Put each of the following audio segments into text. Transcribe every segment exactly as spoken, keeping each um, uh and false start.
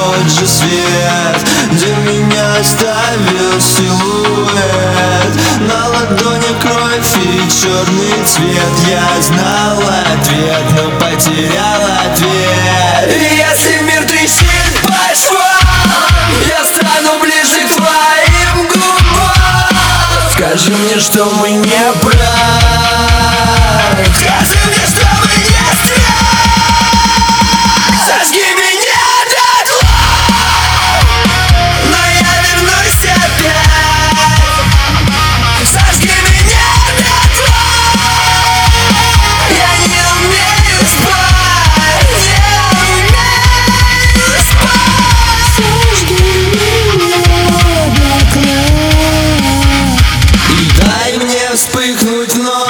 тот же свет, где меня оставил силуэт. На ладони кровь и черный цвет. Я знал ответ, но потерял ответ. И если мир трещит по швам, я стану ближе к твоим губам. Скажи мне, что мы не правы. Скажи мне, что мы не страх. Сожги меня дотла, но я вернусь опять. Сожги меня дотла, я не умею спать, не умею спать. Сожги меня дотла И дай мне вспыхнуть вновь.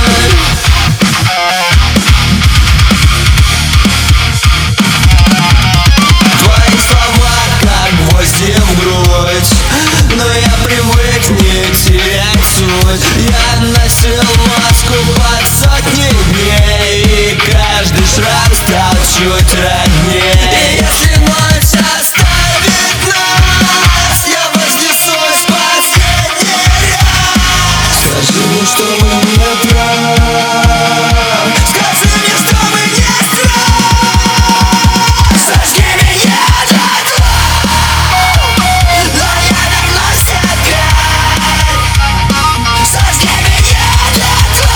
Твои слова как гвозди в грудь, но я привык не терять суть. Я носил маску под сотни дней, и каждый шрам стал чуть роднее. И если ночь оставит нас, я вознесусь в последний раз. Скажи мне, что мы не правы. Скажи мне, что мы не страх. Сожги меня дотла, но я вернусь опять. Сожги меня дотла,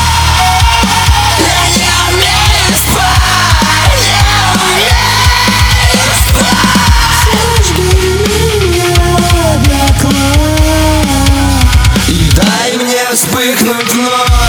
я не умею спать, не умею спать. Сожги меня дотла И дай мне вспыхнуть вновь.